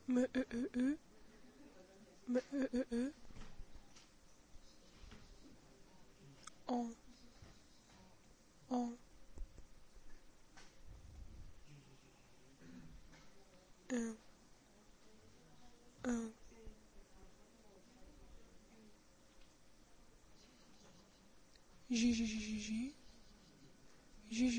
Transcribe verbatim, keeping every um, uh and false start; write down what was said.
Me e e e. Me e e e. En. En. Un. Un. J j j j j. J